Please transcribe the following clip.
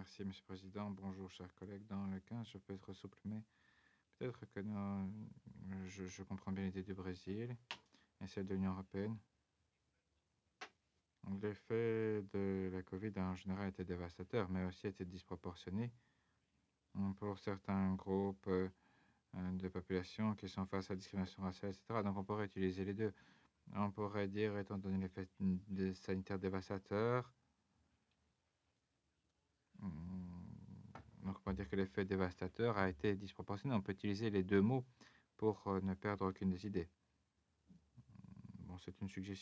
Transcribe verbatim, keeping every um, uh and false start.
Merci, Monsieur le Président. Bonjour, chers collègues. Dans le quinze, je peux être souple, mais peut-être que nous, je, je comprends bien l'idée du Brésil et celle de l'Union européenne. L'effet de la Covid en général était dévastateur, mais aussi était disproportionné pour certains groupes de population qui sont face à la discrimination raciale, et cetera. Donc on pourrait utiliser les deux. On pourrait dire, étant donné l'effet sanitaire dévastateur, donc on peut dire que l'effet dévastateur a été disproportionné. On peut utiliser les deux mots pour ne perdre aucune des idées. Bon, c'est une suggestion.